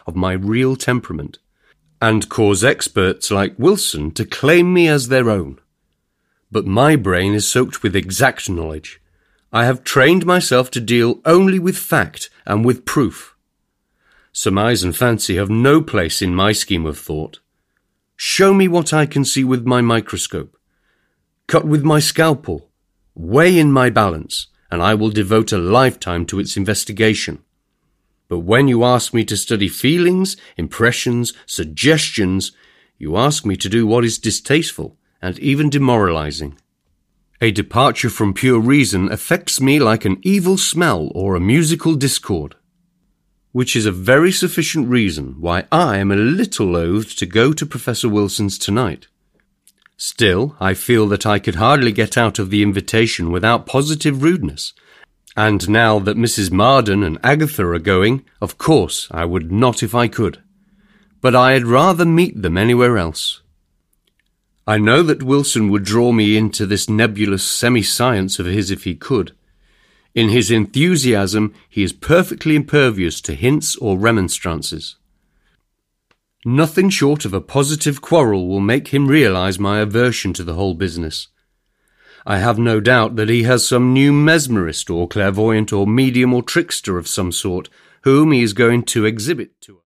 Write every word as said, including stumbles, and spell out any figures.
of my real temperament, and cause experts like Wilson to claim me as their own. But my brain is soaked with exact knowledge. I have trained myself to deal only with fact and with proof. Surmise and fancy have no place in my scheme of thought. Show me what I can see with my microscope. Cut with my scalpel. Weigh in my balance, and I will devote a lifetime to its investigation. But when you ask me to study feelings, impressions, suggestions, you ask me to do what is distasteful and even demoralizing. A departure from pure reason affects me like an evil smell or a musical discord, which is a very sufficient reason why I am a little loath to go to Professor Wilson's tonight. Still, I feel that I could hardly get out of the invitation without positive rudeness, and now that Missus Marden and Agatha are going, of course I would not if I could, but I had rather meet them anywhere else. I know that Wilson would draw me into this nebulous semi-science of his if he could. In his enthusiasm he is perfectly impervious to hints or remonstrances. Nothing short of a positive quarrel will make him realize my aversion to the whole business. I have no doubt that he has some new mesmerist or clairvoyant or medium or trickster of some sort whom he is going to exhibit to us.